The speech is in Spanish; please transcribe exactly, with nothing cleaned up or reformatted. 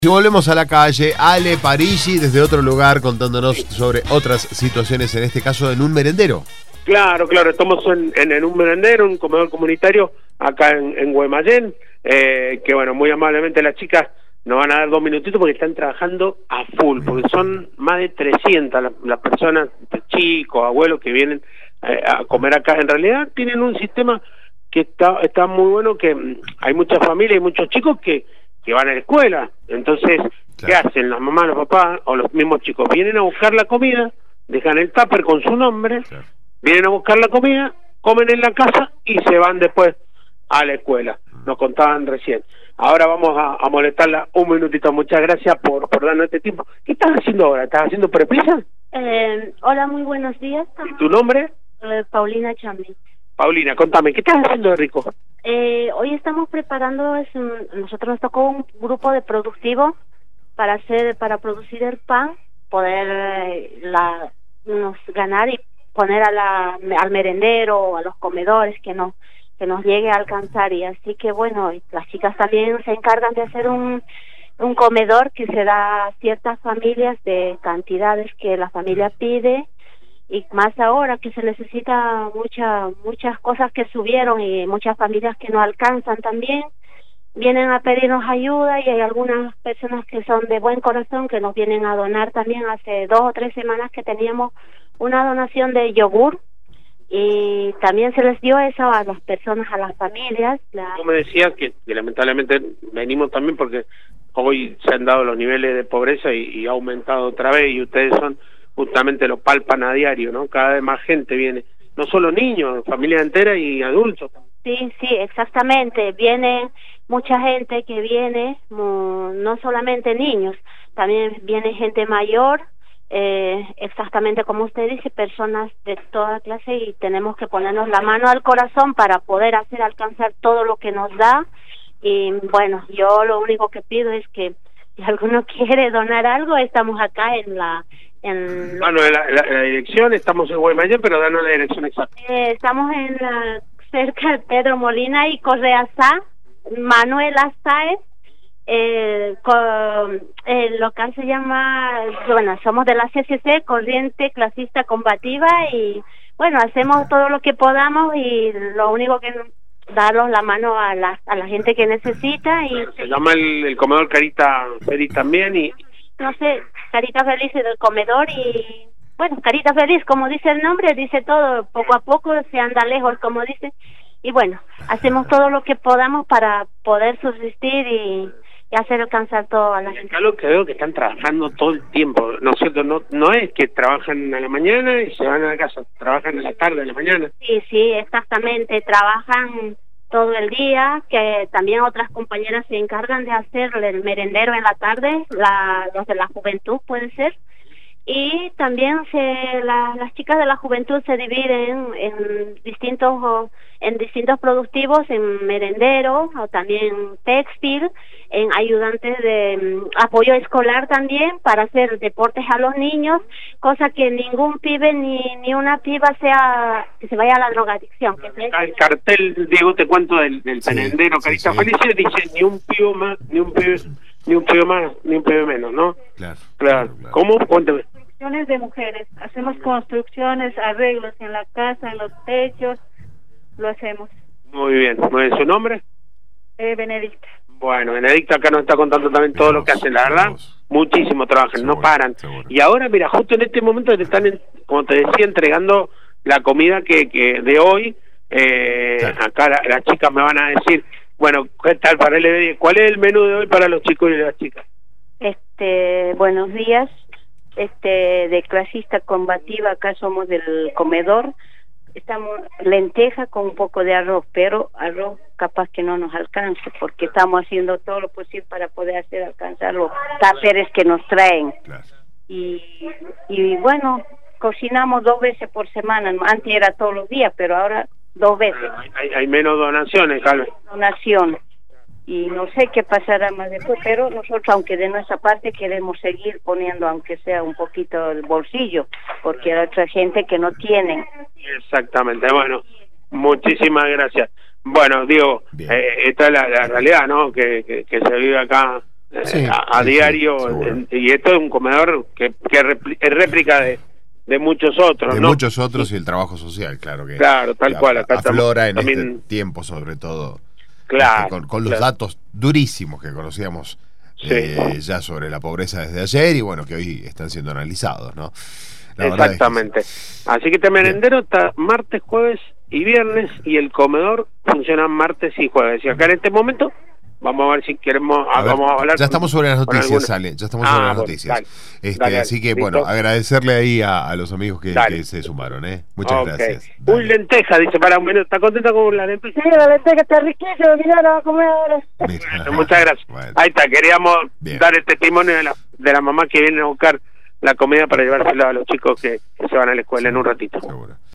Si volvemos a la calle, Ale Parigi desde otro lugar contándonos sobre otras situaciones, en este caso en un merendero. Claro, claro, estamos en, en, en un merendero, un comedor comunitario acá en, en Guaymallén, eh, que bueno, muy amablemente las chicas nos van a dar dos minutitos porque están trabajando a full, porque son más de trescientas las, las personas, chicos, abuelos que vienen eh, a comer acá. En realidad tienen un sistema que está, está muy bueno, que hay muchas familias y muchos chicos que que van a la escuela. Entonces, claro, ¿qué hacen? Las mamás, los papás o los mismos chicos vienen a buscar la comida, dejan el tupper con su nombre, claro, vienen a buscar la comida, comen en la casa y se van después a la escuela. Nos contaban recién. Ahora vamos a, a molestarla un minutito. Muchas gracias por, por darnos este tiempo. ¿Qué estás haciendo ahora? ¿Estás haciendo prepisa? Eh, hola, muy buenos días. ¿Y tu nombre? Eh, Paulina Chambi. Paulina, contame, ¿qué estás haciendo de rico? Eh, hoy estamos preparando, es un, nosotros nos tocó un grupo de productivo para hacer, para producir el pan, poder eh, la, nos ganar y poner a la, al merendero, a los comedores que nos, que nos llegue a alcanzar. Y así que bueno, las chicas también se encargan de hacer un, un comedor que se da a ciertas familias de cantidades que la familia pide. Y más ahora que se necesita mucha, muchas cosas que subieron y muchas familias que no alcanzan también, vienen a pedirnos ayuda y hay algunas personas que son de buen corazón que nos vienen a donar también. Hace dos o tres semanas que teníamos una donación de yogur y también se les dio eso a las personas, a las familias. La... Yo me decía que, que lamentablemente venimos también porque hoy se han dado los niveles de pobreza y, y ha aumentado otra vez y ustedes son... justamente lo palpan a diario, ¿no? Cada vez más gente viene, no solo niños, familia entera y adultos. Sí, sí, exactamente, viene mucha gente que viene, no solamente niños, también viene gente mayor, eh, exactamente como usted dice, personas de toda clase, y tenemos que ponernos la mano al corazón para poder hacer alcanzar todo lo que nos da. Y bueno, yo lo único que pido es que si alguno quiere donar algo, estamos acá en la... En bueno, la, la, la dirección, estamos en Guaymallén, pero danos la dirección exacta. Eh, estamos en la, cerca de Pedro Molina y Correa Sá, Manuela Sáez, eh, con, el local se llama, bueno, somos de la C C C, Corriente Clasista Combativa, y bueno, hacemos todo lo que podamos y lo único que darnos la mano a la, a la gente que necesita. Y se llama el, el comedor Carita Feliz también, y no sé, Carita Feliz del comedor, y bueno, Carita Feliz, como dice el nombre, dice todo, poco a poco se anda lejos, como dice, y bueno, hacemos todo lo que podamos para poder subsistir y, y hacer alcanzar todo a la gente. Acá lo que veo que están trabajando todo el tiempo, ¿no es cierto? No, no es que trabajan a la mañana y se van a la casa, trabajan a la tarde, a la mañana. Sí, sí, exactamente, trabajan todo el día, que también otras compañeras se encargan de hacer el merendero en la tarde, la, los de la juventud puede ser, y también se la, las chicas de la juventud se dividen en distintos en distintos productivos, en merendero o también textil, en ayudantes de um, apoyo escolar también para hacer deportes a los niños, cosa que ningún pibe ni ni una piba sea que se vaya a la drogadicción. Que sea... El cartel, Diego, te cuento del, del sí, merendero Carita sí, sí. Feliz, dice ni un pibe más, ni un pibe, ni un pibe más, ni un pibe menos, ¿no? Claro. Claro. claro. ¿Cómo? Cuéntame. Construcciones de mujeres, hacemos construcciones, arreglos en la casa, en los techos, lo hacemos. Muy bien, muy bien. ¿Su nombre? Eh, Benedicta. Bueno, Benedicta acá nos está contando también todo lo que hacen, la verdad, muchísimo trabajan, no paran. Y ahora, mira, justo en este momento te están, como te decía, entregando la comida que, que de hoy, eh, claro. Acá la, las chicas me van a decir, bueno, ¿qué tal para el L D? ¿Cuál es el menú de hoy para los chicos y las chicas? Este, buenos días, este, de Clasista Combativa, acá somos del comedor. Estamos lenteja con un poco de arroz, pero arroz capaz que no nos alcance porque estamos haciendo todo lo posible para poder hacer alcanzar los táperes que nos traen. Claro. Y, y bueno, cocinamos dos veces por semana, antes era todos los días, pero ahora dos veces. Hay, hay menos donaciones, Carmen. Donación. Y no sé qué pasará más después, pero nosotros, aunque de nuestra parte, queremos seguir poniendo, aunque sea un poquito el bolsillo, porque hay otra gente que no tiene. Exactamente, bueno, muchísimas gracias. Bueno, digo, eh, esta es la, la realidad, ¿no? Que, que, que se vive acá eh, Sí, a, a sí, diario, sí, eh, y esto es un comedor que, que repli- es réplica de, de muchos otros, de ¿no? muchos otros y el trabajo social, claro que, Claro, tal que cual, af- acá aflora en también- este tiempo sobre todo, Claro, este, con, con los claro. datos durísimos que conocíamos Sí. eh, ya sobre la pobreza desde ayer y bueno, que hoy están siendo analizados, ¿no? La verdad es que Exactamente. Así que este merendero está martes, jueves y viernes, y el comedor funciona martes y jueves. Y acá en este momento vamos a ver si queremos, A ver, vamos a hablar. ya estamos sobre las con noticias, alguna- Ale, ya estamos Ah, sobre las bueno, noticias. dale, este, dale, así que listo. bueno, agradecerle ahí a, a los amigos que, Dale. que se sumaron, ¿eh? Muchas Ok. gracias. Uy, Dale. lenteja, dice, para un minuto. ¿Está contenta con la lenteja? Sí, la lenteja está riquísima, mirá, la vamos a comer ahora. Mira. Muchas gracias. Bueno. Ahí está, queríamos Bien. dar el testimonio de la, de la mamá que viene a buscar la comida para llevársela a los chicos que, que se van a la escuela en un ratito. Seguro.